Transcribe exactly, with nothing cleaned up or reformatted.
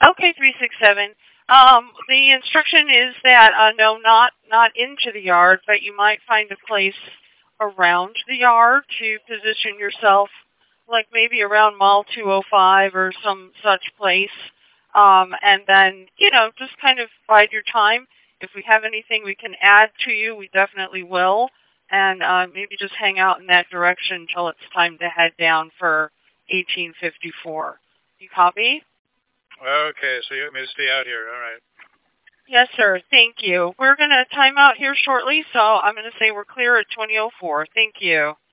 Okay, three six seven. Um, the instruction is that uh, no, not not into the yard, but you might find a place around the yard to position yourself, like maybe around Mall two oh five or some such place. Um, and then, you know, just kind of bide your time. If we have anything we can add to you, we definitely will. And uh, maybe just hang out in that direction until it's time to head down for eighteen fifty-four. You copy? Okay, so you want me to stay out here. All right. Yes, sir. Thank you. We're going to time out here shortly, so I'm going to say we're clear at twenty oh four. Thank you.